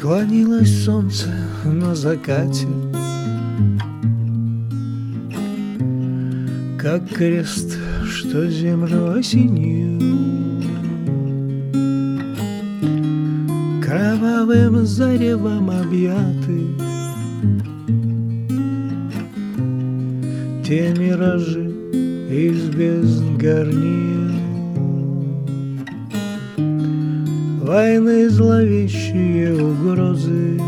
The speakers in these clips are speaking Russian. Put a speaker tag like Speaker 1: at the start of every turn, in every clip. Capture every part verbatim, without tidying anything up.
Speaker 1: Склонилось солнце на закате, как крест, что землю осенил. Кровавым заревом объяты те миражи из бездн горнил. Войны зловещие угрозы,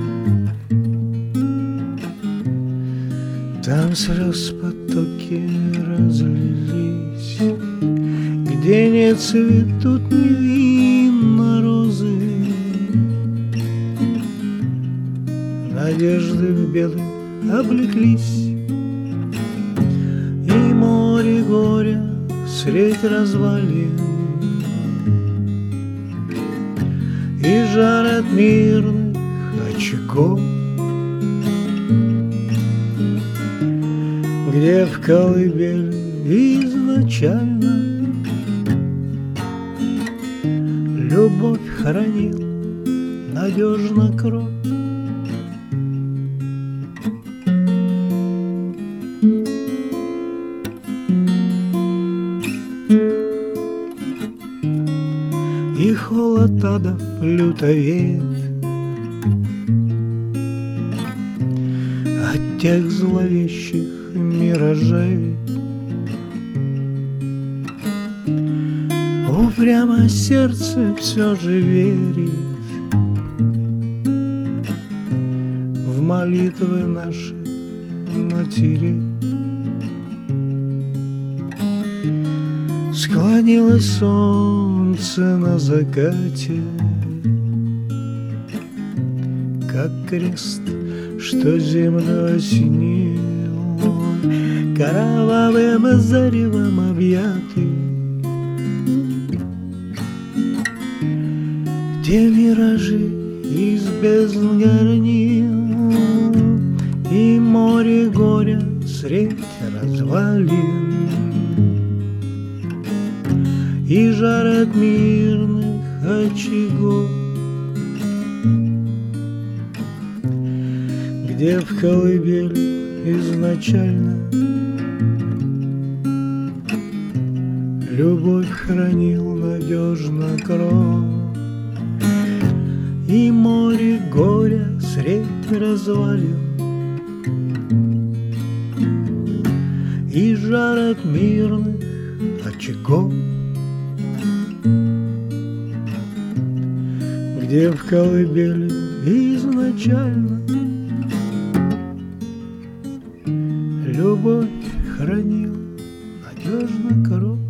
Speaker 1: там слез потоки разлились, где не цветут невинно розы. Надежды в белых облеклись, и море горя средь развалин, и жар от мирных очагов, где в колыбели изначально любовь хранил надежно кровь. И холод адов люто веет от тех зловещих миражей. Упрямо сердце все же верит в молитвы наши матерей. Склонилось солнце на закате, как крест, что землю осенил. Кровавым заревом объятый те миражи из бездн горнил, и море горя средь развалин, и жар от мирных очагов, где в колыбели изначально любовь хранил надежно кровь. И море горя средь развалин, и жар от мирных очагов, где в колыбели изначально любовь хранил надежно кровь.